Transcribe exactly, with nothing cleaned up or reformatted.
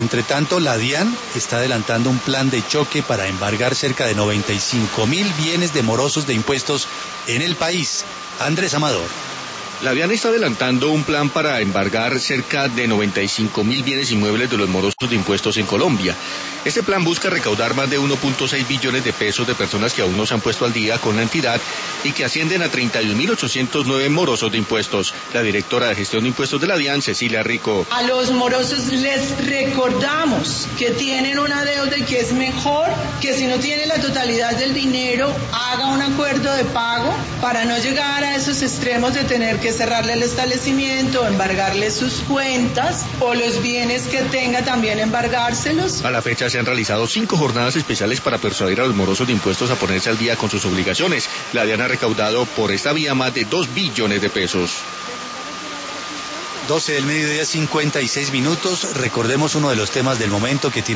Entre tanto, la DIAN está adelantando un plan de choque para embargar cerca de noventa y cinco mil bienes de morosos de impuestos en el país. Andrés Amador. La DIAN está adelantando un plan para embargar cerca de noventa y cinco mil bienes inmuebles de los morosos de impuestos en Colombia. Este plan busca recaudar más de uno punto seis billones de pesos de personas que aún no se han puesto al día con la entidad y que ascienden a treinta y un mil ochocientos nueve morosos de impuestos. La directora de gestión de impuestos de la DIAN, Cecilia Rico. A los morosos les recordamos que tienen una deuda y que es mejor que si no tiene la totalidad del dinero, haga un acuerdo de pago para no llegar a esos extremos de tener que cerrarle el establecimiento, embargarle sus cuentas o los bienes que tenga también embargárselos. A la fecha se han realizado cinco jornadas especiales para persuadir a los morosos de impuestos a ponerse al día con sus obligaciones. La DIAN ha recaudado por esta vía más de dos billones de pesos. doce del mediodía, cincuenta y seis minutos. Recordemos uno de los temas del momento que tiene